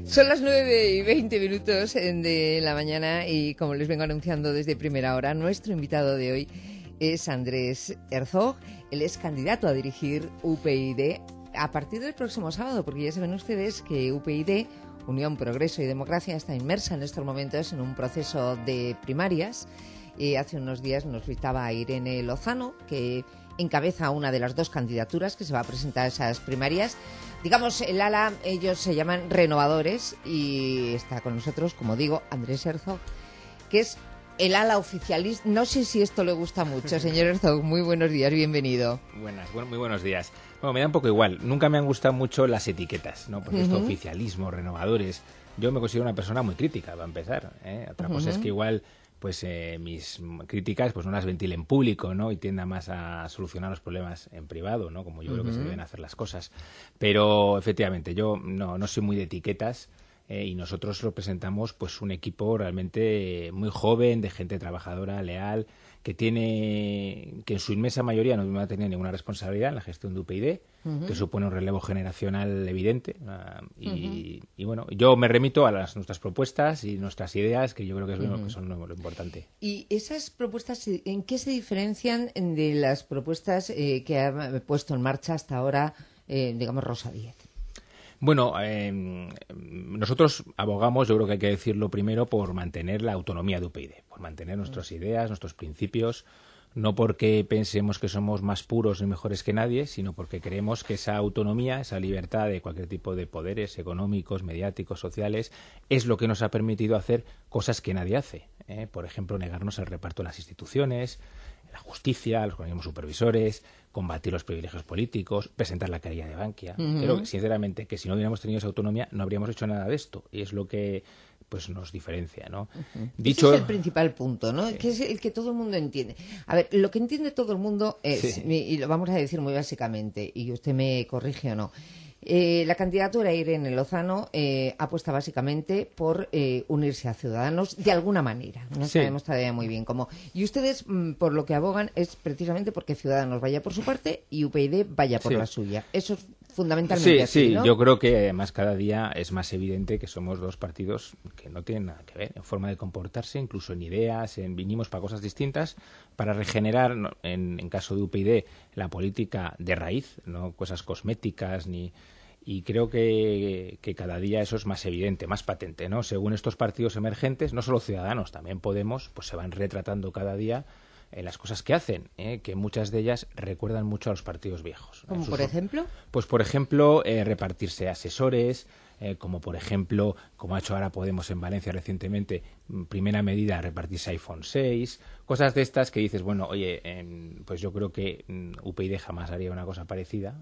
Son las 9:20 de la mañana y como les vengo anunciando desde primera hora, nuestro invitado de hoy es Andrés Herzog. Él es candidato a dirigir UPyD a partir del próximo sábado, porque ya saben ustedes que UPyD, Unión, Progreso y Democracia, está inmersa en estos momentos en un proceso de primarias. Hace unos días nos visitaba Irene Lozano, que encabeza una de las dos candidaturas que se va a presentar a esas primarias. Digamos, el ala, ellos se llaman renovadores, y está con nosotros, como digo, Andrés Herzog, que es el ala oficialista. No sé si esto le gusta mucho. Señor Herzog, muy buenos días, bienvenido. Muy buenos días. Bueno, me da un poco igual. Nunca me han gustado mucho las etiquetas, ¿no? Porque esto, oficialismo, renovadores. Yo me considero una persona muy crítica, para empezar, ¿eh? Otra cosa es que igual pues mis críticas pues no las ventile en público, ¿no? Y tienda más a solucionar los problemas en privado, ¿no? Como yo creo que se deben hacer las cosas. Pero efectivamente, yo no soy muy de etiquetas, y nosotros representamos pues un equipo realmente muy joven, de gente trabajadora, leal, que en su inmensa mayoría no va a tener ninguna responsabilidad en la gestión de UPyD, que supone un relevo generacional evidente. Y bueno, yo me remito a nuestras propuestas y nuestras ideas, que yo creo que es lo que son lo importante. ¿Y esas propuestas en qué se diferencian de las propuestas que ha puesto en marcha hasta ahora, digamos, Rosa Díez? Bueno, nosotros abogamos, yo creo que hay que decirlo primero, por mantener la autonomía de UPyD, por mantener nuestras ideas, nuestros principios, no porque pensemos que somos más puros ni mejores que nadie, sino porque creemos que esa autonomía, esa libertad de cualquier tipo de poderes económicos, mediáticos, sociales, es lo que nos ha permitido hacer cosas que nadie hace. Por ejemplo, negarnos al reparto de las instituciones, la justicia, los organismos supervisores, combatir los privilegios políticos, presentar la querella de Bankia. Creo, sinceramente, que si no hubiéramos tenido esa autonomía no habríamos hecho nada de esto, y es lo que pues nos diferencia, ¿no? Ese es el principal punto, ¿no? Que es el que todo el mundo entiende. A ver, lo que entiende todo el mundo es, y lo vamos a decir muy básicamente, y usted me corrige o no, la candidatura Irene Lozano apuesta básicamente por unirse a Ciudadanos de alguna manera. No sabemos todavía muy bien cómo. Y ustedes, por lo que abogan, es precisamente porque Ciudadanos vaya por su parte y UPyD vaya por la suya. Eso es fundamentalmente así, ¿no? Yo creo que además cada día es más evidente que somos dos partidos que no tienen nada que ver en forma de comportarse, incluso en ideas, vinimos para cosas distintas, para regenerar, en caso de UPyD, la política de raíz, no cosas cosméticas y creo que cada día eso es más evidente, más patente, ¿no? Según estos partidos emergentes, no solo Ciudadanos, también Podemos, pues se van retratando cada día las cosas que hacen, que muchas de ellas recuerdan mucho a los partidos viejos. ¿Como por ejemplo? Pues por ejemplo, repartirse asesores, como por ejemplo, como ha hecho ahora Podemos en Valencia recientemente, primera medida, repartirse iPhone 6, cosas de estas que dices, bueno, oye, pues yo creo que UPyD jamás haría una cosa parecida,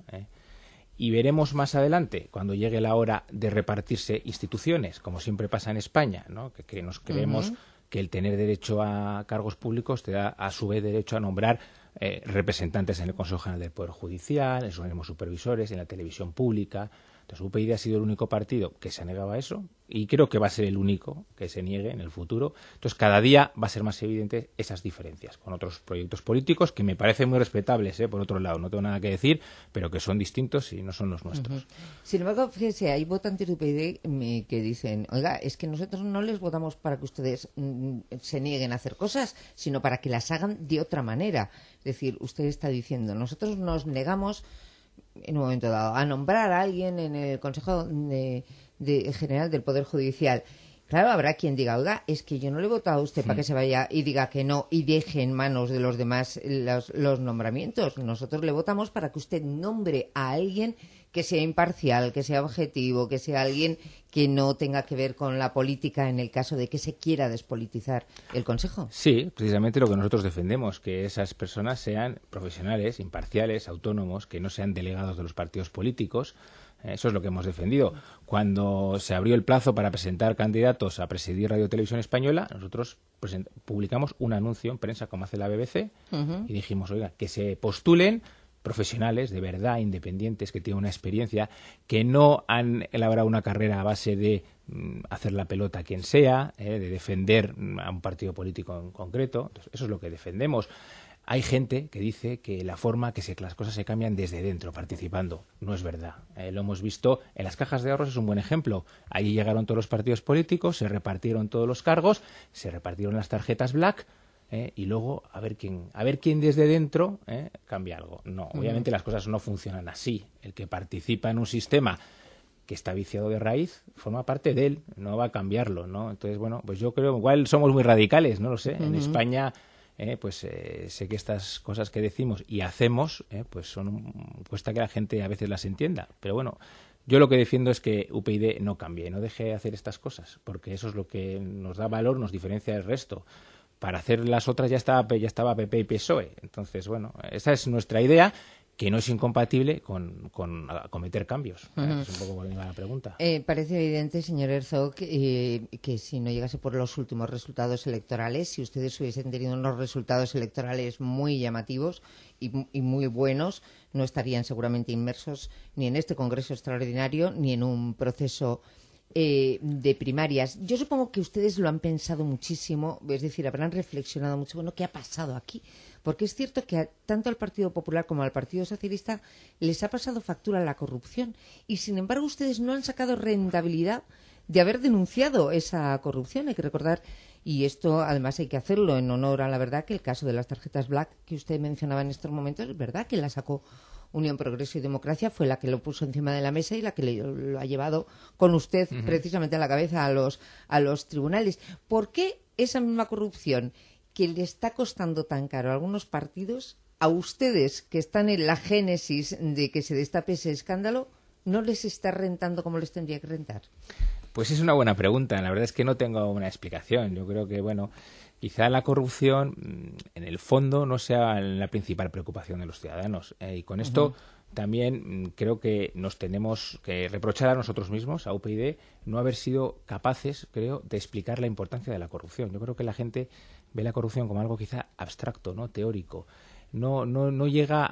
Y veremos más adelante, cuando llegue la hora de repartirse instituciones, como siempre pasa en España, ¿no? Que nos creemos que el tener derecho a cargos públicos te da a su vez derecho a nombrar representantes en el Consejo General del Poder Judicial, en los organismos supervisores, en la televisión pública. Entonces, UPyD ha sido el único partido que se ha negado a eso y creo que va a ser el único que se niegue en el futuro. Entonces, cada día va a ser más evidente esas diferencias con otros proyectos políticos que me parecen muy respetables, por otro lado, no tengo nada que decir, pero que son distintos y no son los nuestros. Sin embargo, fíjese, hay votantes de UPyD que dicen, oiga, es que nosotros no les votamos para que ustedes se nieguen a hacer cosas, sino para que las hagan de otra manera. Es decir, usted está diciendo, nosotros nos negamos en un momento dado a nombrar a alguien en el Consejo General del Poder Judicial. Claro, habrá quien diga, oiga, es que yo no le he votado a usted para que se vaya y diga que no y deje en manos de los demás los nombramientos. Nosotros le votamos para que usted nombre a alguien que sea imparcial, que sea objetivo, que sea alguien que no tenga que ver con la política en el caso de que se quiera despolitizar el Consejo. Sí, precisamente lo que nosotros defendemos, que esas personas sean profesionales, imparciales, autónomos, que no sean delegados de los partidos políticos. Eso es lo que hemos defendido. Cuando se abrió el plazo para presentar candidatos a presidir Radio Televisión Española, nosotros publicamos un anuncio en prensa, como hace la BBC, y dijimos, oiga, que se postulen profesionales de verdad, independientes, que tienen una experiencia, que no han elaborado una carrera a base de hacer la pelota a quien sea, de defender a un partido político en concreto. Entonces, eso es lo que defendemos. Hay gente que dice que la forma que las cosas se cambian desde dentro, participando. No es verdad. Lo hemos visto en las cajas de ahorros, es un buen ejemplo. Allí llegaron todos los partidos políticos, se repartieron todos los cargos, se repartieron las tarjetas black, y luego a ver quién desde dentro cambia algo. No, obviamente las cosas no funcionan así. El que participa en un sistema que está viciado de raíz forma parte de él, no va a cambiarlo, ¿no? Entonces, bueno, pues yo creo, igual somos muy radicales, no lo sé. En España sé que estas cosas que decimos y hacemos pues cuesta que la gente a veces las entienda, pero bueno, yo lo que defiendo es que UPyD no cambie, no deje de hacer estas cosas, porque eso es lo que nos da valor, nos diferencia del resto. Para hacer las otras ya estaba PP y PSOE, entonces bueno, esa es nuestra idea, que no es incompatible con acometer cambios. Es un poco por ahí va la pregunta. Parece evidente, señor Herzog, que si no llegase por los últimos resultados electorales, si ustedes hubiesen tenido unos resultados electorales muy llamativos y muy buenos, no estarían seguramente inmersos ni en este Congreso extraordinario ni en un proceso de primarias. Yo supongo que ustedes lo han pensado muchísimo, es decir, habrán reflexionado mucho, bueno, ¿qué ha pasado aquí? Porque es cierto que tanto al Partido Popular como al Partido Socialista les ha pasado factura la corrupción y, sin embargo, ustedes no han sacado rentabilidad de haber denunciado esa corrupción. Hay que recordar, y esto además hay que hacerlo en honor a la verdad, que el caso de las tarjetas Black que usted mencionaba en estos momentos, es verdad que la sacó Unión, Progreso y Democracia, fue la que lo puso encima de la mesa y la que lo ha llevado con usted precisamente a la cabeza a los tribunales. ¿Por qué esa misma corrupción que le está costando tan caro a algunos partidos, a ustedes que están en la génesis de que se destape ese escándalo, no les está rentando como les tendría que rentar? Pues es una buena pregunta. La verdad es que no tengo una explicación. Yo creo que, bueno, quizá la corrupción, en el fondo, no sea la principal preocupación de los ciudadanos. Y con esto también creo que nos tenemos que reprochar a nosotros mismos, a UPyD, no haber sido capaces, creo, de explicar la importancia de la corrupción. Yo creo que la gente ve la corrupción como algo quizá abstracto, ¿no? Teórico. No llega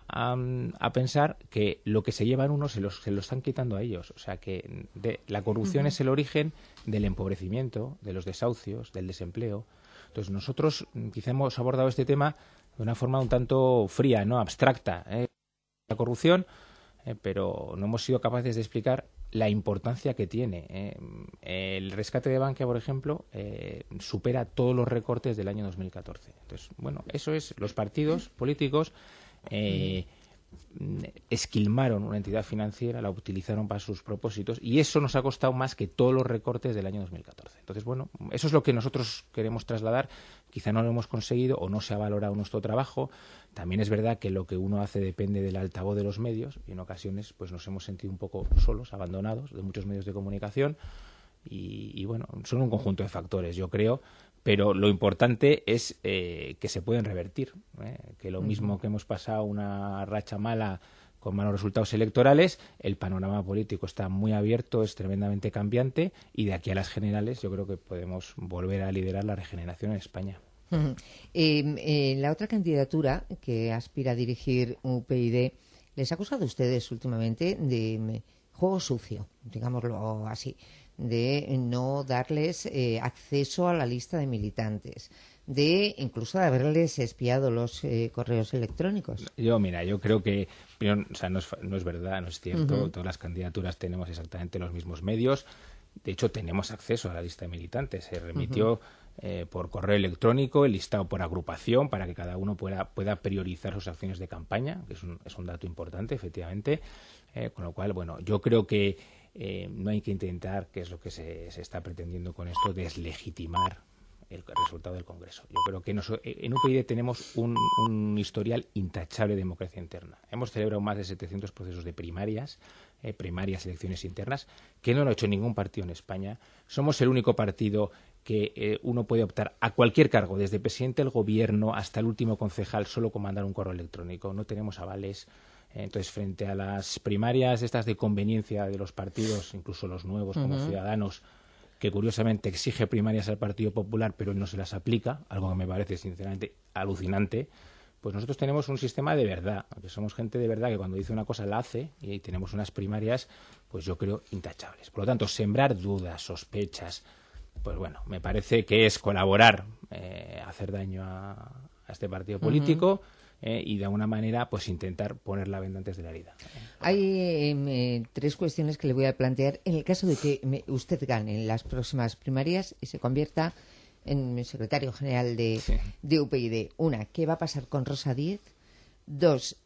a pensar que lo que se llevan unos se lo están quitando a ellos. O sea, que la corrupción es el origen del empobrecimiento, de los desahucios, del desempleo. Entonces, nosotros quizá hemos abordado este tema de una forma un tanto fría, ¿no? Abstracta, la corrupción, pero no hemos sido capaces de explicar la importancia que tiene. El rescate de Bankia, por ejemplo, supera todos los recortes del año 2014. Entonces, bueno, eso es, los partidos políticos esquilmaron una entidad financiera, la utilizaron para sus propósitos y eso nos ha costado más que todos los recortes del año 2014. Entonces, bueno, eso es lo que nosotros queremos trasladar. Quizá no lo hemos conseguido o no se ha valorado nuestro trabajo. También es verdad que lo que uno hace depende del altavoz de los medios y en ocasiones pues nos hemos sentido un poco solos, abandonados de muchos medios de comunicación y bueno, son un conjunto de factores, yo creo. Pero lo importante es que se pueden revertir, que lo mismo que hemos pasado una racha mala con malos resultados electorales, el panorama político está muy abierto, es tremendamente cambiante y de aquí a las generales yo creo que podemos volver a liderar la regeneración en España. La otra candidatura que aspira a dirigir UPyD les ha acusado a ustedes últimamente de juego sucio, digámoslo así, de no darles acceso a la lista de militantes, de incluso de haberles espiado los correos electrónicos. Yo creo que o sea, no es verdad, no es cierto. Todas las candidaturas tenemos exactamente los mismos medios. De hecho, tenemos acceso a la lista de militantes. Se remitió por correo electrónico el listado por agrupación para que cada uno pueda priorizar sus acciones de campaña, que es un dato importante, efectivamente. Con lo cual, bueno, yo creo que no hay que intentar, que es lo que se está pretendiendo con esto, deslegitimar el resultado del Congreso. Yo creo que en UPyD tenemos un historial intachable de democracia interna. Hemos celebrado más de 700 procesos de primarias, elecciones internas, que no lo ha hecho ningún partido en España. Somos el único partido que uno puede optar a cualquier cargo, desde presidente del gobierno hasta el último concejal, solo con mandar un correo electrónico. No tenemos avales. Entonces, frente a las primarias estas de conveniencia de los partidos, incluso los nuevos como Ciudadanos, que curiosamente exige primarias al Partido Popular, pero no se las aplica, algo que me parece sinceramente alucinante, pues nosotros tenemos un sistema de verdad, que somos gente de verdad que cuando dice una cosa la hace y tenemos unas primarias, pues yo creo, intachables. Por lo tanto, sembrar dudas, sospechas, pues bueno, me parece que es colaborar, hacer daño a este partido político y de alguna manera pues intentar poner la venda antes de la herida. Hay 3 cuestiones que le voy a plantear en el caso de que usted gane en las próximas primarias y se convierta en secretario general de UPyD. Una, ¿qué va a pasar con Rosa Díez? 2,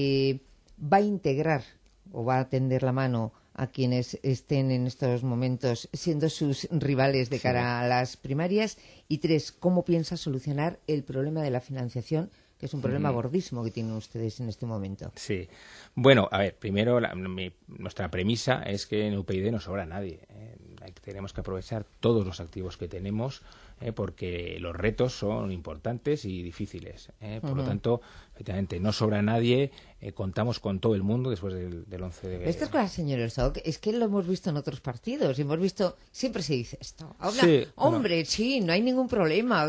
¿va a integrar o va a tender la mano a quienes estén en estos momentos siendo sus rivales de cara a las primarias? Y 3, ¿cómo piensa solucionar el problema de la financiación, que es un problema gordísimo que tienen ustedes en este momento? Sí. Bueno, a ver, primero nuestra premisa es que en UPyD no sobra nadie. Tenemos que aprovechar todos los activos que tenemos porque los retos son importantes y difíciles. Por lo tanto, efectivamente, no sobra nadie. Contamos con todo el mundo después del 11 de... Esto es con la señora Herzog, es que lo hemos visto en otros partidos. Hemos visto, siempre se dice esto. Ahora, sí, hombre, sí, no hay ningún problema.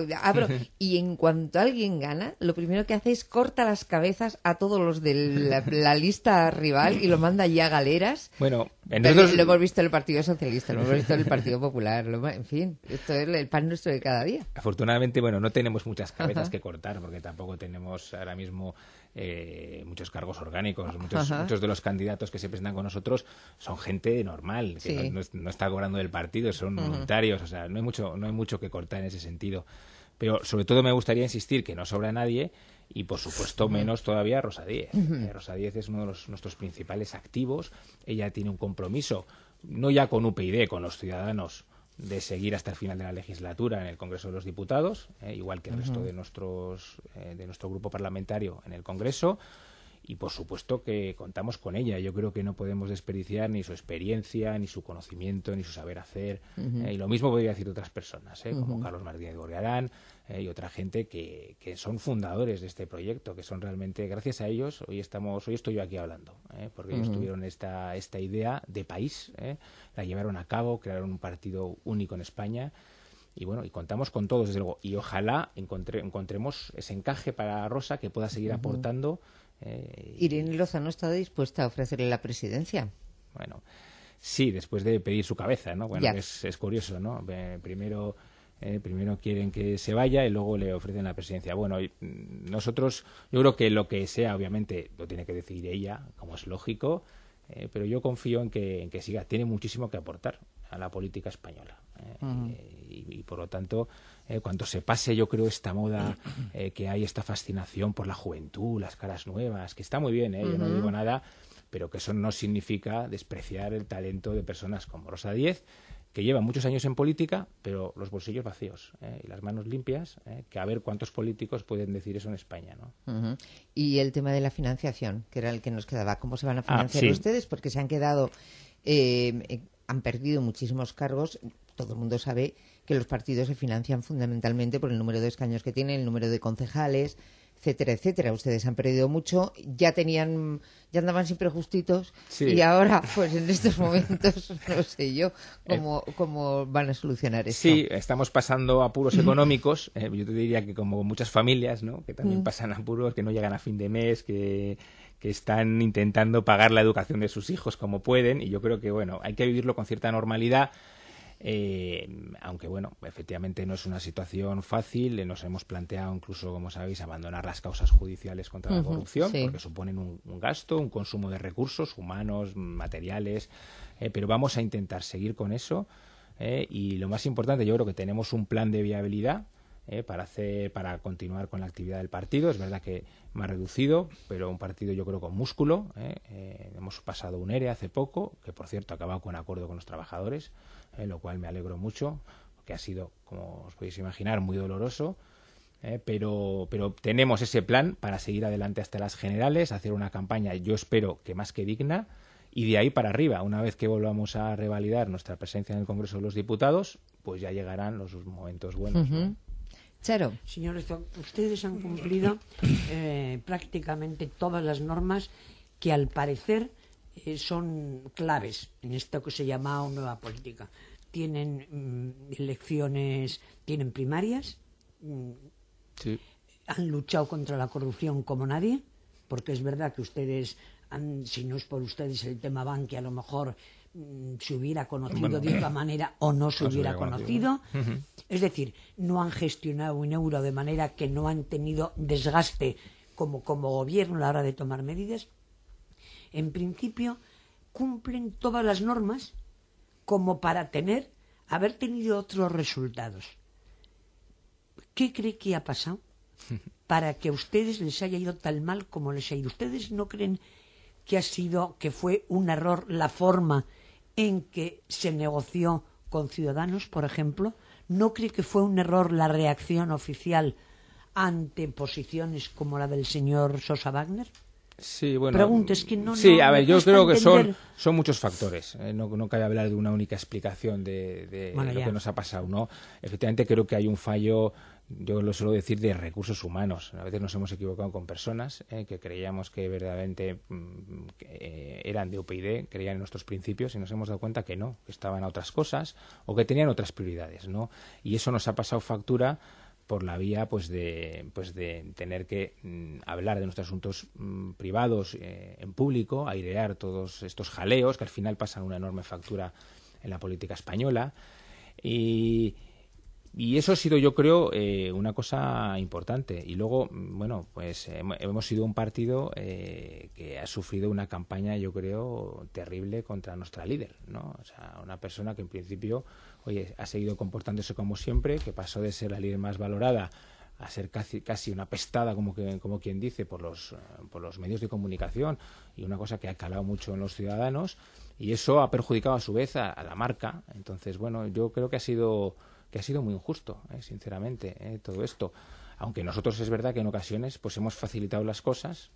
Y en cuanto alguien gana, lo primero que hace es corta las cabezas a todos los de la lista rival y lo manda ya a galeras. Bueno, nosotros... lo hemos visto en el Partido Socialista, lo hemos visto en el Partido Popular, en fin, esto es el pan nuestro de cada día. Afortunadamente, bueno, no tenemos muchas cabezas que cortar porque tampoco tenemos ahora mismo muchos cargos orgánicos. Muchos de los candidatos que se presentan con nosotros son gente normal, que no está cobrando del partido, son voluntarios, o sea, no hay mucho que cortar en ese sentido. Pero sobre todo me gustaría insistir que no sobra nadie y, por supuesto, menos todavía Rosa Díez. Rosa Díez es uno de nuestros principales activos. Ella tiene un compromiso, no ya con UPyD, con los ciudadanos, de seguir hasta el final de la legislatura en el Congreso de los Diputados, igual que el resto de nuestro grupo parlamentario en el Congreso. Y, por supuesto, que contamos con ella. Yo creo que no podemos desperdiciar ni su experiencia, ni su conocimiento, ni su saber hacer. Y lo mismo podría decir de otras personas, como Carlos Martínez Gorriarán y otra gente que son fundadores de este proyecto, que son realmente, gracias a ellos, hoy estoy yo aquí hablando, porque ellos tuvieron esta idea de país, la llevaron a cabo, crearon un partido único en España. Y bueno, y contamos con todos, desde luego. Y ojalá encontremos ese encaje para Rosa que pueda seguir aportando. Irene Lozano está dispuesta a ofrecerle la presidencia. Bueno, sí, después de pedir su cabeza, ¿no? Bueno, es curioso, ¿no? Primero quieren que se vaya y luego le ofrecen la presidencia. Bueno, nosotros, yo creo que lo que sea, obviamente, lo tiene que decidir ella, como es lógico, pero yo confío en que siga. Tiene muchísimo que aportar a la política española. Y por lo tanto, cuando se pase, yo creo, esta moda que hay, esta fascinación por la juventud, las caras nuevas, que está muy bien, yo no digo nada, pero que eso no significa despreciar el talento de personas como Rosa Díez, que llevan muchos años en política, pero los bolsillos vacíos y las manos limpias, que a ver cuántos políticos pueden decir eso en España, ¿no? Y el tema de la financiación, que era el que nos quedaba, ¿cómo se van a financiar ustedes? Porque se han quedado... han perdido muchísimos cargos. Todo el mundo sabe que los partidos se financian fundamentalmente por el número de escaños que tienen, el número de concejales, etcétera, etcétera. Ustedes han perdido mucho, ya andaban siempre justitos y ahora, pues en estos momentos, no sé yo cómo van a solucionar esto. Sí, estamos pasando apuros económicos. Yo te diría que como muchas familias, ¿no? Que también pasan apuros, que no llegan a fin de mes, que están intentando pagar la educación de sus hijos como pueden, y yo creo que, bueno, hay que vivirlo con cierta normalidad, aunque, bueno, efectivamente no es una situación fácil. Nos hemos planteado incluso, como sabéis, abandonar las causas judiciales contra la corrupción, porque suponen un gasto, un consumo de recursos humanos, materiales, pero vamos a intentar seguir con eso, y lo más importante, yo creo que tenemos un plan de viabilidad para continuar con la actividad del partido. Es verdad que más reducido, pero un partido, yo creo, con músculo. Hemos pasado un ERE hace poco, que por cierto ha acabado con acuerdo con los trabajadores, lo cual me alegro mucho, porque ha sido, como os podéis imaginar, muy doloroso. Pero tenemos ese plan para seguir adelante hasta las generales, hacer una campaña, yo espero que más que digna, y de ahí para arriba, una vez que volvamos a revalidar nuestra presencia en el Congreso de los Diputados, pues ya llegarán los momentos buenos, ¿no? Charo. Señor Herzog, ustedes han cumplido prácticamente todas las normas que al parecer son claves en esto que se llama nueva política. Tienen elecciones, tienen primarias, sí. Han luchado contra la corrupción como nadie, porque es verdad que ustedes si no es por ustedes el tema Bankia, a lo mejor se hubiera conocido de otra manera o no se hubiera conocido. Es decir, no han gestionado un euro de manera que no han tenido desgaste como gobierno a la hora de tomar medidas. En principio, cumplen todas las normas como para haber tenido otros resultados. ¿Qué cree que ha pasado para que a ustedes les haya ido tan mal como les ha ido? ¿Ustedes no creen que fue un error la forma en que se negoció con Ciudadanos, por ejemplo? ¿No cree que fue un error la reacción oficial ante posiciones como la del señor Sosa Wagner? Sí, bueno. Pregunto, es que no. Sí, a ver, yo creo que entender. son muchos factores. No cabe hablar de una única explicación de Bueno, lo ya. que nos ha pasado, ¿no? Efectivamente, creo que hay un fallo, yo lo suelo decir, de recursos humanos. A veces nos hemos equivocado con personas que creíamos que verdaderamente eran de UPyD, creían en nuestros principios, y nos hemos dado cuenta que no, que estaban a otras cosas o que tenían otras prioridades, ¿no? Y eso nos ha pasado factura por la vía de tener que hablar de nuestros asuntos privados en público, airear todos estos jaleos que al final pasan una enorme factura en la política española. Y eso ha sido, yo creo, una cosa importante. Y luego, bueno, pues hemos sido un partido que ha sufrido una campaña, yo creo, terrible contra nuestra líder, ¿no? O sea, una persona que en principio, oye, ha seguido comportándose como siempre, que pasó de ser la líder más valorada a ser casi una pestada, como quien dice, por los medios de comunicación, y una cosa que ha calado mucho en los ciudadanos, y eso ha perjudicado a su vez a la marca. Entonces, bueno, yo creo que ha sido muy injusto, sinceramente, todo esto. Aunque nosotros es verdad que en ocasiones pues hemos facilitado las cosas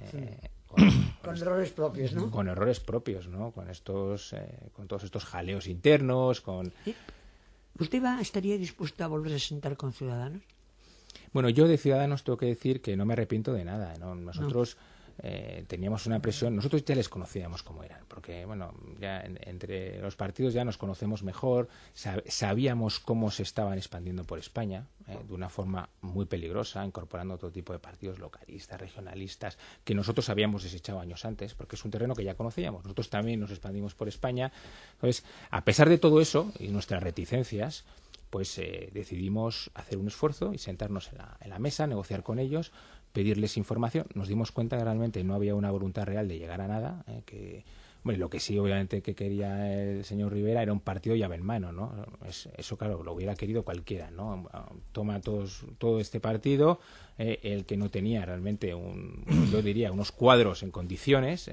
Con errores propios, ¿no? Con errores propios, ¿no? Con todos estos jaleos internos, ¿Sí? ¿Usted estaría dispuesto a volver a sentar con Ciudadanos? Bueno, yo de Ciudadanos tengo que decir que no me arrepiento de nada, ¿no? Nosotros teníamos una presión, nosotros ya les conocíamos cómo eran, porque bueno, ya entre los partidos ya nos conocemos mejor, sabíamos cómo se estaban expandiendo por España, de una forma muy peligrosa, incorporando todo tipo de partidos localistas, regionalistas, que nosotros habíamos desechado años antes, porque es un terreno que ya conocíamos. Nosotros también nos expandimos por España. Entonces, a pesar de todo eso y nuestras reticencias, pues decidimos hacer un esfuerzo y sentarnos en la mesa, negociar con ellos, pedirles información. Nos dimos cuenta que realmente no había una voluntad real de llegar a nada, bueno, lo que sí, obviamente, que quería el señor Rivera era un partido llave en mano, ¿no? Eso, claro, lo hubiera querido cualquiera, ¿no? Toma todo este partido, el que no tenía realmente yo diría, unos cuadros en condiciones,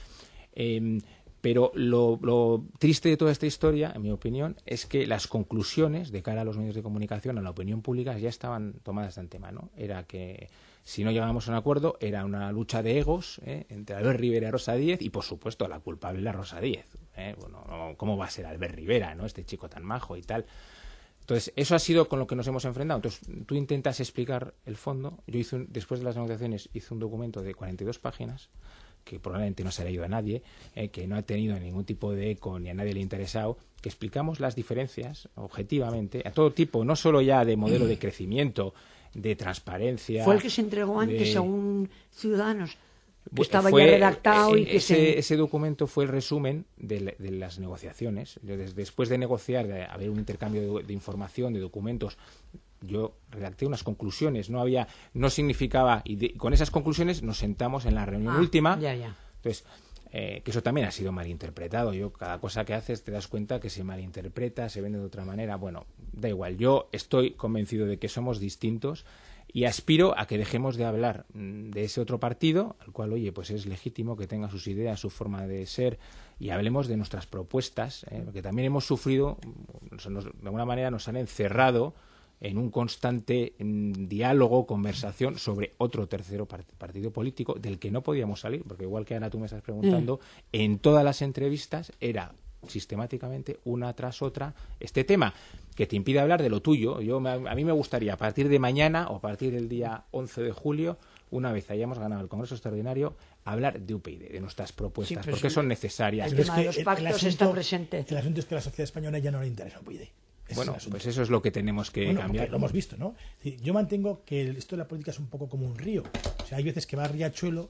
pero lo triste de toda esta historia, en mi opinión, es que las conclusiones de cara a los medios de comunicación, a la opinión pública, ya estaban tomadas de antemano. Era que si no llegábamos a un acuerdo, era una lucha de egos entre Albert Rivera y Rosa Díez, y por supuesto la culpable era Rosa Díez. Bueno, ¿cómo va a ser Albert Rivera, ¿no? Este chico tan majo y tal. Entonces, eso ha sido con lo que nos hemos enfrentado. Entonces, tú intentas explicar el fondo. Yo después de las negociaciones, hice un documento de 42 páginas, que probablemente no se ha leído a nadie, que no ha tenido ningún tipo de eco ni a nadie le ha interesado, que explicamos las diferencias objetivamente a todo tipo, no solo ya de modelo de crecimiento, de transparencia. Fue el que se entregó antes a un Ciudadanos, que estaba ya redactado y que ese documento fue el resumen de las negociaciones. Después de negociar, de haber un intercambio de información, de documentos, yo redacté unas conclusiones, no significaba, y con esas conclusiones nos sentamos en la reunión última. Ya. Entonces, que eso también ha sido malinterpretado. Cada cosa que haces te das cuenta que se malinterpreta, se vende de otra manera. Bueno, da igual, yo estoy convencido de que somos distintos y aspiro a que dejemos de hablar de ese otro partido, al cual, oye, pues es legítimo que tenga sus ideas, su forma de ser, y hablemos de nuestras propuestas, porque también hemos sufrido, de alguna manera nos han encerrado en un constante diálogo, conversación sobre otro tercero partido político del que no podíamos salir, porque igual que Ana, tú me estás preguntando, en todas las entrevistas era sistemáticamente, una tras otra, este tema que te impide hablar de lo tuyo. A mí me gustaría, a partir de mañana o a partir del día 11 de julio, una vez hayamos ganado el Congreso Extraordinario, hablar de UPyD, de nuestras propuestas, porque son necesarias. El tema de los pactos está presente. El asunto es que a la sociedad española ya no le interesa UPyD. Bueno, pues eso es lo que tenemos que cambiar. Lo hemos visto, ¿no? Yo mantengo que esto de la política es un poco como un río. O sea, hay veces que va a riachuelo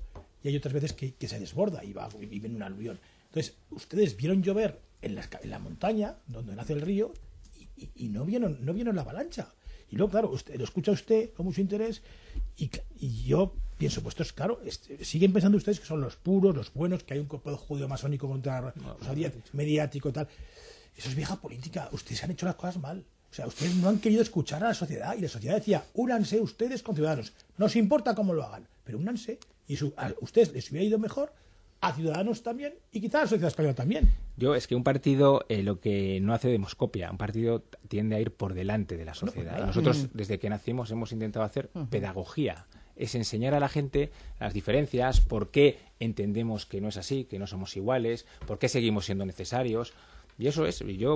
y hay otras veces que se desborda y viene un aluvión. Entonces, ustedes vieron llover en la montaña, donde nace el río, y no vieron la avalancha. Y luego, claro, lo escucha usted con mucho interés, y yo pienso, pues esto es claro, siguen pensando ustedes que son los puros, los buenos, que hay un complot judío masónico contra mediático y tal. Eso es vieja política. Ustedes han hecho las cosas mal. O sea, ustedes no han querido escuchar a la sociedad, y la sociedad decía, únanse ustedes con Ciudadanos. No os importa cómo lo hagan, pero únanse. Y a ustedes les hubiera ido mejor, a Ciudadanos también, y quizás a la sociedad española también. Es que un partido lo que no hace demoscopia, un partido tiende a ir por delante de la sociedad. Y nosotros, desde que nacimos, hemos intentado hacer pedagogía. Es enseñar a la gente las diferencias, por qué entendemos que no es así, que no somos iguales, por qué seguimos siendo necesarios. Y eso es. Yo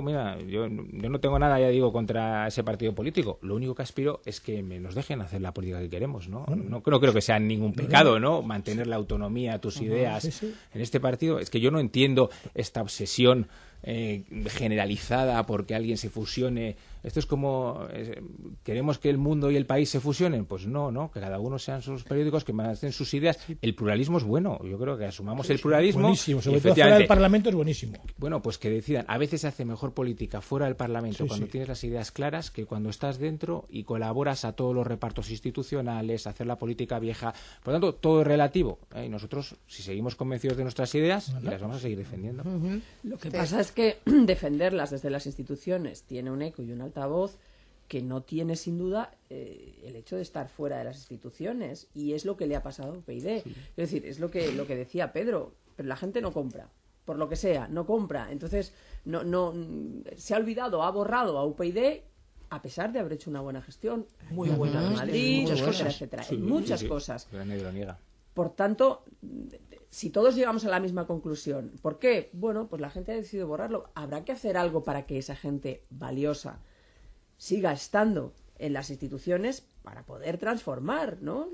no tengo nada, ya digo, contra ese partido político. Lo único que aspiro es que nos dejen hacer la política que queremos, ¿no? No creo que sea ningún pecado, ¿no? Mantener la autonomía, tus ideas en este partido. Es que yo no entiendo esta obsesión generalizada porque alguien se fusione. Esto es como ¿queremos que el mundo y el país se fusionen? Pues no, que cada uno sean sus periódicos, que mantengan sus ideas. El pluralismo es bueno, yo creo que asumamos el pluralismo. Buenísimo, sobre todo fuera del Parlamento es buenísimo. Bueno, pues que decidan. A veces se hace mejor política fuera del Parlamento cuando tienes las ideas claras que cuando estás dentro y colaboras a todos los repartos institucionales, hacer la política vieja. Por lo tanto, todo es relativo. Y nosotros, si seguimos convencidos de nuestras ideas, y las vamos a seguir defendiendo. Lo que pasa es que defenderlas desde las instituciones tiene un eco y un altavoz que no tiene sin duda el hecho de estar fuera de las instituciones, y es lo que le ha pasado a UPyD. Es decir, es lo que decía Pedro, pero la gente no compra, por lo que sea, no compra. Entonces no se ha olvidado, ha borrado a UPyD a pesar de haber hecho una buena gestión, muy buena en Madrid, etcétera, muchas cosas. Pero nadie lo niega. Por tanto, si todos llegamos a la misma conclusión, ¿por qué? Bueno, pues la gente ha decidido borrarlo. Habrá que hacer algo para que esa gente valiosa siga estando en las instituciones para poder transformar, ¿no?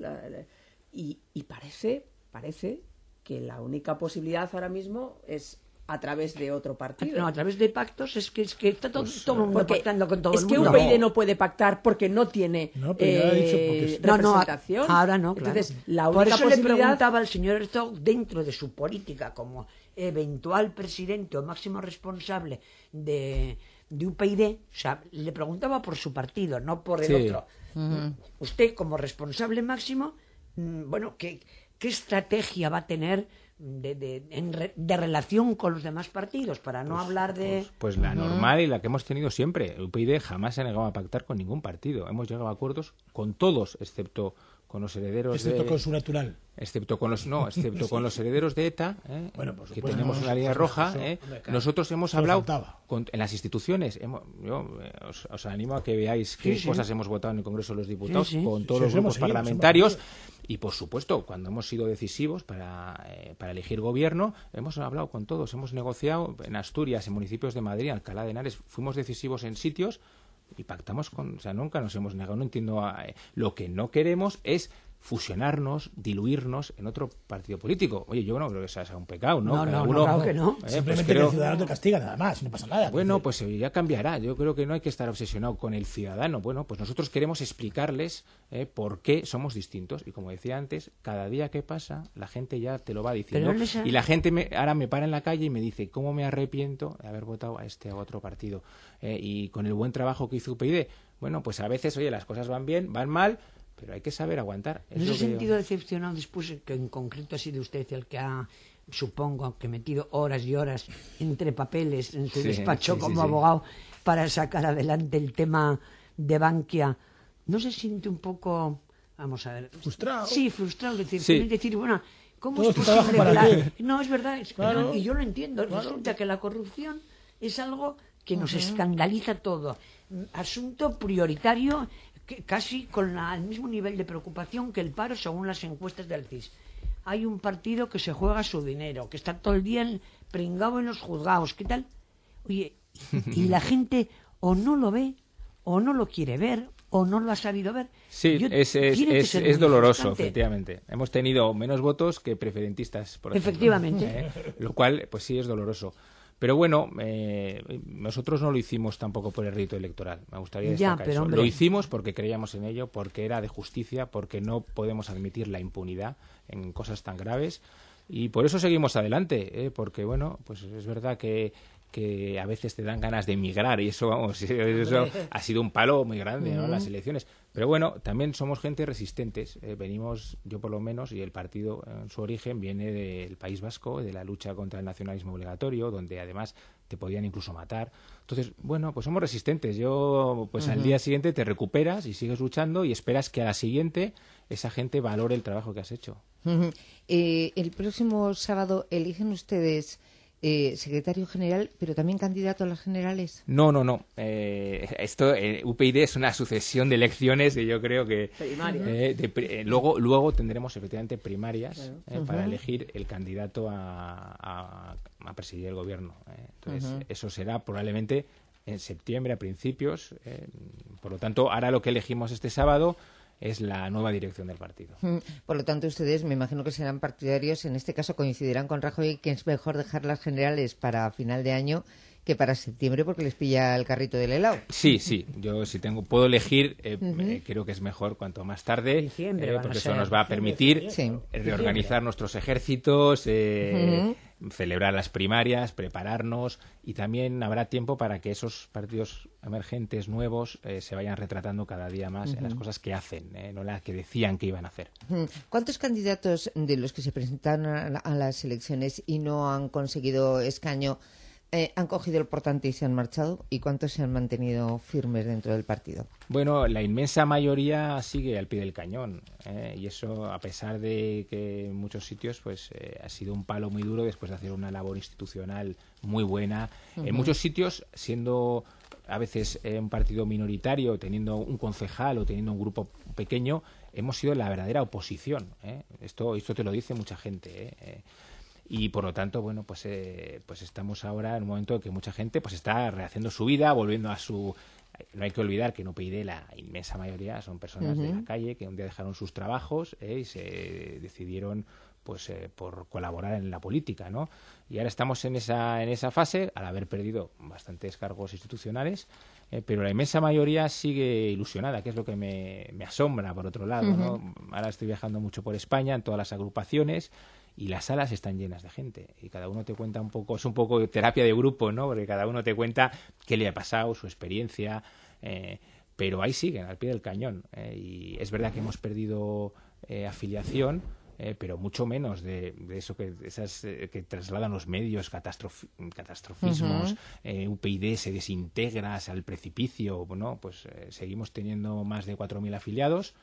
Y parece que la única posibilidad ahora mismo es a través de otro partido. No, a través de pactos es que está todo el mundo pactando con todo el mundo. Es que UPyD no puede pactar porque no tiene representación. Ahora no, claro. Entonces, la única Por eso posibilidad... le preguntaba al señor Herzog, dentro de su política como eventual presidente o máximo responsable de UPyD, o sea, le preguntaba por su partido, no por el otro. Usted, como responsable máximo, bueno, ¿qué estrategia va a tener de relación con los demás partidos, para no hablar de... Pues la normal y la que hemos tenido siempre. UPyD jamás se ha negado a pactar con ningún partido. Hemos llegado a acuerdos con todos, excepto con los herederos excepto con su natural. Excepto con los herederos de ETA, bueno, por que supuesto, tenemos una línea roja. Nosotros hemos hablado en las instituciones. Yo os animo a que veáis qué cosas hemos votado en el Congreso de los Diputados con todos los grupos parlamentarios. Y, por supuesto, cuando hemos sido decisivos para elegir gobierno, hemos hablado con todos. Hemos negociado en Asturias, en municipios de Madrid, Alcalá de Henares. Fuimos decisivos en sitios y pactamos con... O sea, nunca nos hemos negado. No entiendo... lo que no queremos es fusionarnos, diluirnos en otro partido político. Oye, yo no creo que sea un pecado, ¿no? No, claro que no. Simplemente que el ciudadano te castiga nada más, no pasa nada. Bueno, pues ya cambiará. Yo creo que no hay que estar obsesionado con el ciudadano. Bueno, pues nosotros queremos explicarles por qué somos distintos. Y como decía antes, cada día que pasa, la gente ya te lo va diciendo. Y la gente ahora me para en la calle y me dice, ¿cómo me arrepiento de haber votado a este o a otro partido? Y con el buen trabajo que hizo UPyD. Bueno, pues a veces, oye, las cosas van bien, van mal, pero hay que saber aguantar. En ese sentido, decepcionado después, que en concreto ha sido usted el que ha, supongo, que metido horas y horas entre papeles en su despacho como abogado para sacar adelante el tema de Bankia. ¿No se siente un poco, vamos a ver... frustrado? Sí, frustrado. Decir, bueno, ¿cómo es posible? No, es verdad. Y yo lo entiendo. Resulta que la corrupción es algo que nos escandaliza todo. Asunto prioritario, casi con el mismo nivel de preocupación que el paro, según las encuestas del CIS. Hay un partido que se juega su dinero, que está todo el día pringado en los juzgados, ¿qué tal? Oye, y la gente o no lo ve, o no lo quiere ver, o no lo ha sabido ver. Sí, es doloroso, efectivamente. Hemos tenido menos votos que preferentistas, por ejemplo. Efectivamente. Lo cual, pues sí, es doloroso. Pero bueno, nosotros no lo hicimos tampoco por el rito electoral. Me gustaría destacar eso. hombre. Lo hicimos porque creíamos en ello, porque era de justicia, porque no podemos admitir la impunidad en cosas tan graves. Y por eso seguimos adelante, porque bueno, pues es verdad que a veces te dan ganas de emigrar y eso, vamos, eso ha sido un palo muy grande, ¿no? Las elecciones. Pero bueno, también somos gente resistentes. Venimos, yo por lo menos, y el partido en su origen viene del País Vasco, de la lucha contra el nacionalismo obligatorio, donde además te podían incluso matar. Entonces, bueno, pues somos resistentes. Yo, pues al día siguiente te recuperas y sigues luchando y esperas que a la siguiente esa gente valore el trabajo que has hecho. El próximo sábado eligen ustedes secretario general, pero también candidato a las generales. No. Esto, UPyD es una sucesión de elecciones y yo creo que luego tendremos efectivamente primarias para elegir el candidato a presidir el gobierno. Entonces, eso será probablemente en septiembre a principios. Por lo tanto, ahora lo que elegimos este sábado es la nueva dirección del partido. Por lo tanto, ustedes me imagino que serán partidarios, en este caso coincidirán con Rajoy, que es mejor dejar las generales para final de año que para septiembre porque les pilla el carrito del helado. Sí, yo si puedo elegir, creo que es mejor cuanto más tarde, Diciembre, porque eso nos va a permitir reorganizar nuestros ejércitos, celebrar las primarias, prepararnos, y también habrá tiempo para que esos partidos emergentes nuevos se vayan retratando cada día más en las cosas que hacen, no las que decían que iban a hacer. ¿Cuántos candidatos de los que se presentaron a las elecciones y no han conseguido escaño han cogido el portante y se han marchado? ¿Y cuántos se han mantenido firmes dentro del partido? Bueno, la inmensa mayoría sigue al pie del cañón, y eso, a pesar de que en muchos sitios pues ha sido un palo muy duro después de hacer una labor institucional muy buena. En muchos sitios, siendo a veces un partido minoritario, teniendo un concejal o teniendo un grupo pequeño, hemos sido la verdadera oposición. Esto te lo dice mucha gente. Y por lo tanto, bueno, pues estamos ahora en un momento en que mucha gente pues está rehaciendo su vida, volviendo a su... No hay que olvidar que en UPyD la inmensa mayoría son personas de la calle que un día dejaron sus trabajos y se decidieron pues por colaborar en la política, ¿no? Y ahora estamos en esa fase, al haber perdido bastantes cargos institucionales, pero la inmensa mayoría sigue ilusionada, que es lo que me asombra, por otro lado, ¿no? Ahora estoy viajando mucho por España, en todas las agrupaciones, y las salas están llenas de gente y cada uno te cuenta un poco, es un poco terapia de grupo, ¿no? Porque cada uno te cuenta qué le ha pasado, su experiencia, pero ahí siguen, al pie del cañón, y es verdad que hemos perdido afiliación, pero mucho menos de eso que trasladan los medios, catastrofismos, UPyD se desintegra al precipicio, ¿no? Pues seguimos teniendo más de 4.000 afiliados,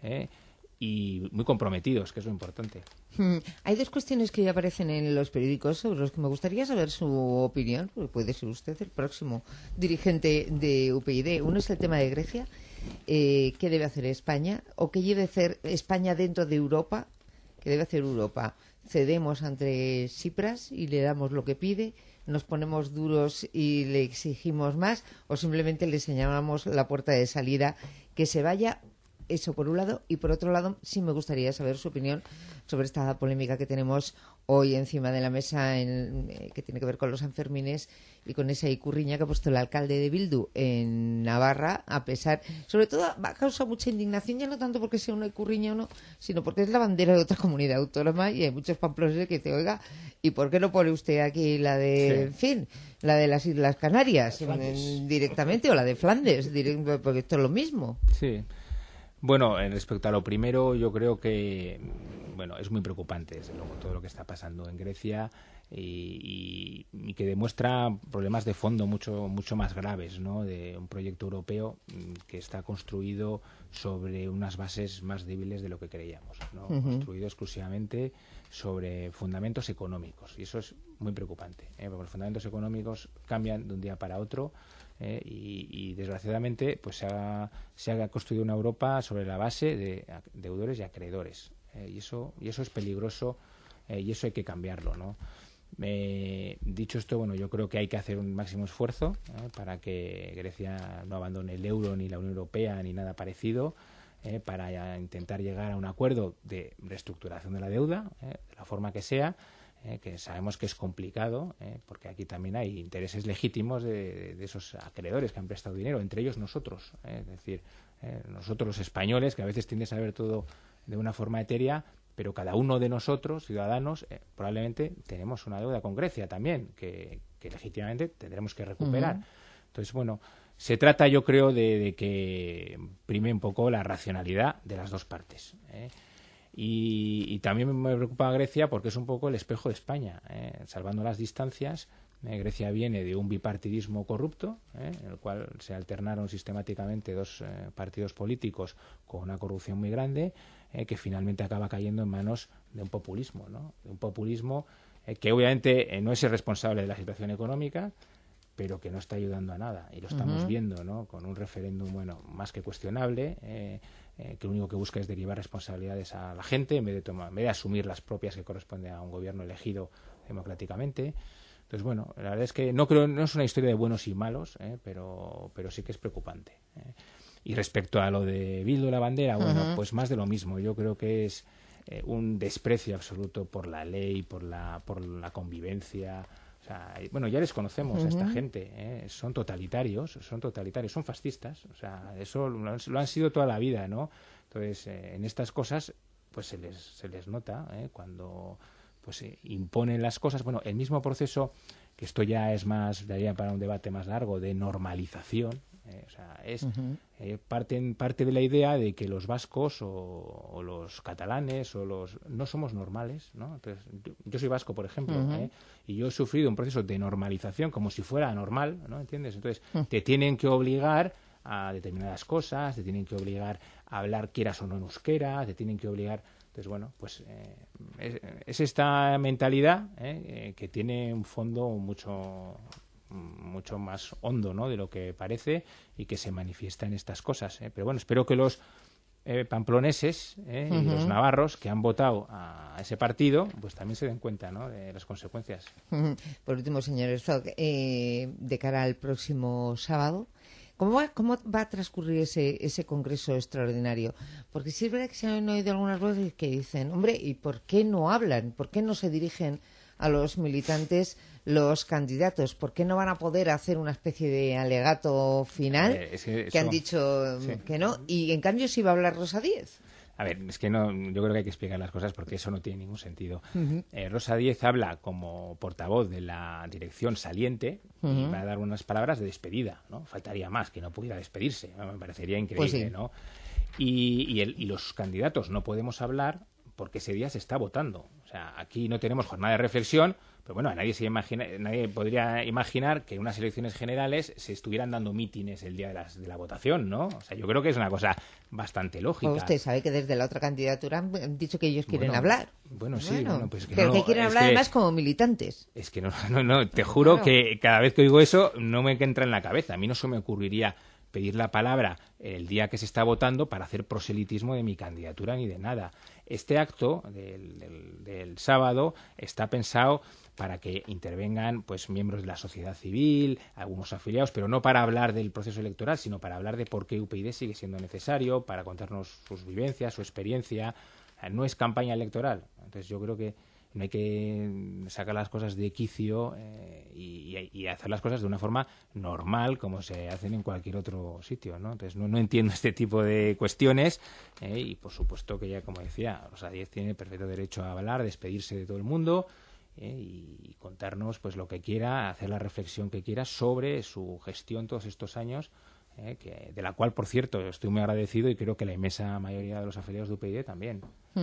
y muy comprometidos, que es lo importante. Hay dos cuestiones que ya aparecen en los periódicos sobre los que me gustaría saber su opinión, porque puede ser usted el próximo dirigente de UPyD. Uno es el tema de Grecia, qué debe hacer España, o qué debe hacer España dentro de Europa, qué debe hacer Europa. Cedemos ante Tsipras y le damos lo que pide, nos ponemos duros y le exigimos más, o simplemente le señalamos la puerta de salida, que se vaya. Eso por un lado, y por otro lado sí me gustaría saber su opinión sobre esta polémica que tenemos hoy encima de la mesa que tiene que ver con los Sanfermines y con esa icurriña que ha puesto el alcalde de Bildu en Navarra, a pesar, sobre todo ha causado mucha indignación, ya no tanto porque sea una icurriña o no, sino porque es la bandera de otra comunidad autónoma y hay muchos pamplones que dicen, oiga, ¿y por qué no pone usted aquí la de, en fin, la de las Islas Canarias directamente, o la de Flandes, porque esto es lo mismo? Sí. Bueno, respecto a lo primero, yo creo que es muy preocupante, desde luego, todo lo que está pasando en Grecia y que demuestra problemas de fondo mucho más graves, ¿no? De un proyecto europeo que está construido sobre unas bases más débiles de lo que creíamos, ¿no? Construido exclusivamente sobre fundamentos económicos, y eso es muy preocupante, porque los fundamentos económicos cambian de un día para otro. Y desgraciadamente pues se ha construido una Europa sobre la base de deudores y acreedores, y eso es peligroso, y eso hay que cambiarlo, ¿no? Dicho esto, yo creo que hay que hacer un máximo esfuerzo para que Grecia no abandone el euro ni la Unión Europea ni nada parecido, para intentar llegar a un acuerdo de reestructuración de la deuda, de la forma que sea, que sabemos que es complicado, porque aquí también hay intereses legítimos de esos acreedores que han prestado dinero, entre ellos nosotros, es decir, nosotros los españoles, que a veces tiendes a ver todo de una forma etérea, pero cada uno de nosotros, ciudadanos, probablemente tenemos una deuda con Grecia también, que legítimamente tendremos que recuperar. Entonces, bueno, se trata, yo creo, de que prime un poco la racionalidad de las dos partes. Y también me preocupa Grecia porque es un poco el espejo de España. Salvando las distancias, Grecia viene de un bipartidismo corrupto, en el cual se alternaron sistemáticamente dos partidos políticos con una corrupción muy grande, que finalmente acaba cayendo en manos de un populismo, ¿no? De un populismo que obviamente no es el responsable de la situación económica, pero que no está ayudando a nada. Y lo estamos viendo, ¿no? Con un referéndum, bueno, más que cuestionable, que lo único que busca es derivar responsabilidades a la gente en vez de asumir las propias que corresponden a un gobierno elegido democráticamente. Entonces, bueno, la verdad es que no es una historia de buenos y malos, pero sí que es preocupante. Y respecto a lo de Bildu la bandera, bueno, pues más de lo mismo. Yo creo que es un desprecio absoluto por la ley, por la convivencia. O sea, bueno, ya les conocemos a esta gente, son totalitarios, son fascistas, o sea, eso lo han sido toda la vida, ¿no? Entonces, en estas cosas, pues se les nota, cuando pues imponen las cosas. Bueno, el mismo proceso, que esto ya es más, daría para un debate más largo, de normalización, o sea, es parte de la idea de que los vascos o los catalanes no somos normales, ¿no? Entonces, yo soy vasco, por ejemplo, y yo he sufrido un proceso de normalización como si fuera normal, ¿no? ¿Entiendes? Entonces, te tienen que obligar a determinadas cosas, te tienen que obligar a hablar quieras o no en euskera, te tienen que obligar. Entonces, bueno, pues es esta mentalidad que tiene un fondo mucho más hondo, ¿no?, de lo que parece, y que se manifiesta en estas cosas. Pero bueno, espero que los pamploneses y los navarros que han votado a ese partido, pues también se den cuenta, ¿no?, de las consecuencias. Por último, señor Herzog, de cara al próximo sábado, ¿cómo va a transcurrir ese congreso extraordinario? Porque sí es verdad que se han oído algunas voces que dicen, hombre, ¿y por qué no hablan? ¿Por qué no se dirigen a los militantes los candidatos? ¿Por qué no van a poder hacer una especie de alegato final que han dicho que no? Y en cambio sí va a hablar Rosa Díez. A ver, es que no, yo creo que hay que explicar las cosas porque eso no tiene ningún sentido. Rosa Díez habla como portavoz de la dirección saliente y va a dar unas palabras de despedida, ¿no? Faltaría más que no pudiera despedirse, ¿no? Me parecería increíble, pues sí, ¿no? Y los candidatos no podemos hablar porque ese día se está votando. O sea, aquí no tenemos jornada de reflexión, pero bueno, nadie podría imaginar que en unas elecciones generales se estuvieran dando mítines el día de la votación, ¿no? O sea, yo creo que es una cosa bastante lógica. Pues usted sabe que desde la otra candidatura han dicho que ellos quieren hablar. Bueno, sí, pues que pero que quieren hablar además como militantes. Es que no, te juro que cada vez que oigo eso no me entra en la cabeza. A mí no se me ocurriría pedir la palabra el día que se está votando para hacer proselitismo de mi candidatura ni de nada. Este acto del sábado está pensado para que intervengan pues miembros de la sociedad civil, algunos afiliados, pero no para hablar del proceso electoral, sino para hablar de por qué UPyD sigue siendo necesario, para contarnos sus vivencias, su experiencia. No es campaña electoral. Entonces yo creo que no hay que sacar las cosas de quicio y hacer las cosas de una forma normal, como se hacen en cualquier otro sitio, ¿no? Entonces no entiendo este tipo de cuestiones y por supuesto que ya, como decía, Rosa Díez tiene perfecto derecho a hablar, despedirse de todo el mundo y contarnos pues lo que quiera, hacer la reflexión que quiera sobre su gestión todos estos años, de la cual, por cierto, estoy muy agradecido y creo que la inmensa mayoría de los afiliados de UPyD también.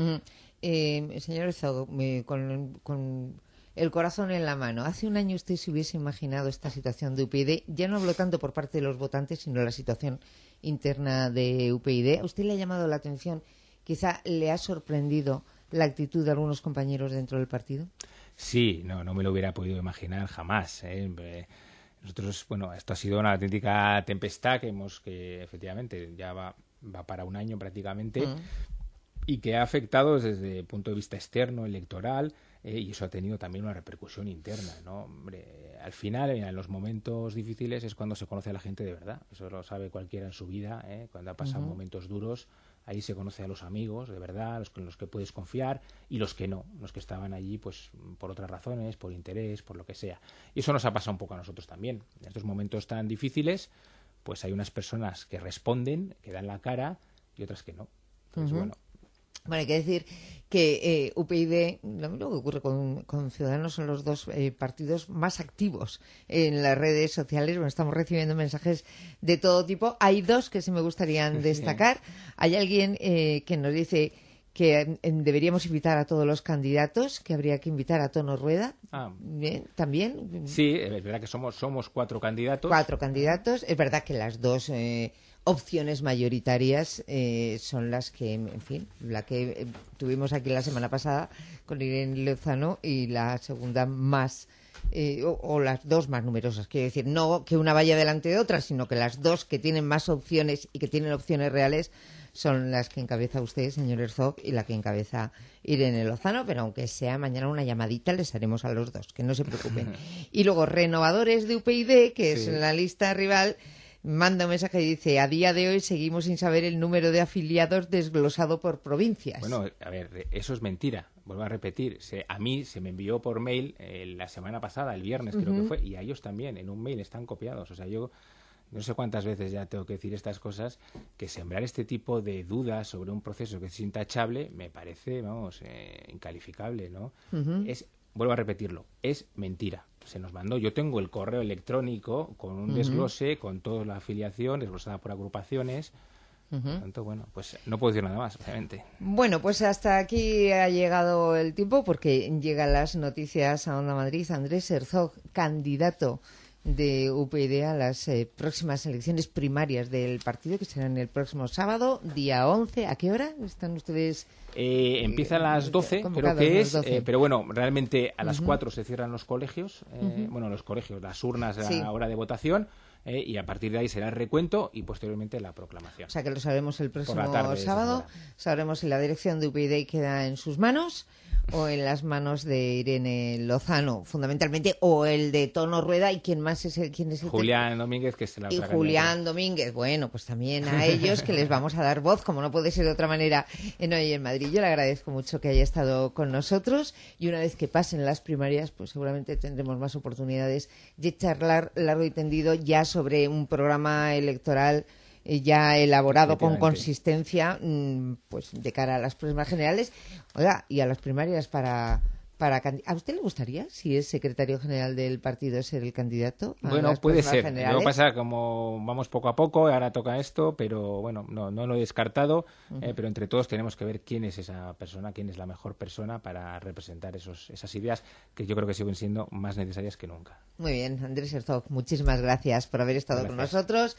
Señor Herzog, con el corazón en la mano, ¿hace un año usted se hubiese imaginado esta situación de UPyD? Ya no hablo tanto por parte de los votantes, sino la situación interna de UPyD. ¿A usted le ha llamado la atención? ¿Quizá le ha sorprendido la actitud de algunos compañeros dentro del partido? Sí, no me lo hubiera podido imaginar jamás. Nosotros, bueno, esto ha sido una auténtica tempestad que efectivamente ya va para un año prácticamente y que ha afectado desde el punto de vista externo, electoral, y eso ha tenido también una repercusión interna, ¿no? Hombre, al final, en los momentos difíciles es cuando se conoce a la gente de verdad. Eso lo sabe cualquiera en su vida, cuando ha pasado momentos duros. Ahí se conoce a los amigos, de verdad, con los que puedes confiar y los que no, los que estaban allí pues por otras razones, por interés, por lo que sea. Y eso nos ha pasado un poco a nosotros también. En estos momentos tan difíciles, pues hay unas personas que responden, que dan la cara y otras que no. Entonces, bueno. Bueno, hay que decir que UPyD, lo mismo que ocurre con Ciudadanos, son los dos partidos más activos en las redes sociales. Bueno, estamos recibiendo mensajes de todo tipo. Hay dos que sí me gustarían destacar. Hay alguien que nos dice que deberíamos invitar a todos los candidatos, que habría que invitar a Tono Rueda. Bien, también. Sí, es verdad que somos 4 candidatos. 4 candidatos. Es verdad que las dos opciones mayoritarias son las que, en fin, la que tuvimos aquí la semana pasada con Irene Lozano y la segunda más, o las dos más numerosas. Quiero decir, no que una vaya delante de otra, sino que las dos que tienen más opciones y que tienen opciones reales son las que encabeza usted, señor Herzog, y la que encabeza Irene Lozano, pero aunque sea mañana una llamadita, les haremos a los dos, que no se preocupen. Y luego, Renovadores de UPyD, que es la lista rival, manda un mensaje y dice: a día de hoy seguimos sin saber el número de afiliados desglosado por provincias. Bueno, a ver, eso es mentira. Vuelvo a repetir. A mí se me envió por mail la semana pasada, el viernes creo que fue, y a ellos también, en un mail están copiados. O sea, yo no sé cuántas veces ya tengo que decir estas cosas, que sembrar este tipo de dudas sobre un proceso que es intachable me parece, vamos, incalificable, ¿no? Vuelvo a repetirlo, es mentira. Se nos mandó, yo tengo el correo electrónico con un desglose, con toda la afiliación, desglosada por agrupaciones. Por tanto, bueno, pues no puedo decir nada más, obviamente. Bueno, pues hasta aquí ha llegado el tiempo, porque llegan las noticias a Onda Madrid. Andrés Herzog, candidato de UPyD a las próximas elecciones primarias del partido, que serán el próximo sábado, día 11. ¿A qué hora están ustedes? Empieza a las 12, creo que es, pero bueno, realmente a las 4 se cierran los colegios, bueno, los colegios, las urnas a la hora de votación, y a partir de ahí será el recuento y posteriormente la proclamación. O sea que lo sabremos el próximo tarde, sábado. Sabremos si la dirección de UPyD queda en sus manos o en las manos de Irene Lozano, fundamentalmente, o el de Tono Rueda. ¿Y quién más es el? Julián Domínguez, que es la otra candidata. Julián Domínguez, bueno, pues también a ellos que les vamos a dar voz, como no puede ser de otra manera, en Hoy en Madrid. Yo le agradezco mucho que haya estado con nosotros, y una vez que pasen las primarias, pues seguramente tendremos más oportunidades de charlar largo y tendido ya sobre un programa electoral ya elaborado con consistencia, pues de cara a las próximas generales, oiga, y a las primarias para ¿A usted le gustaría, si es secretario general del partido, ser el candidato? Bueno, puede ser. Lo que pasa, como vamos poco a poco, ahora toca esto, pero bueno, no lo he descartado, pero entre todos tenemos que ver quién es esa persona, quién es la mejor persona para representar esas ideas que yo creo que siguen siendo más necesarias que nunca. Muy bien, Andrés Herzog, muchísimas gracias por haber estado con nosotros.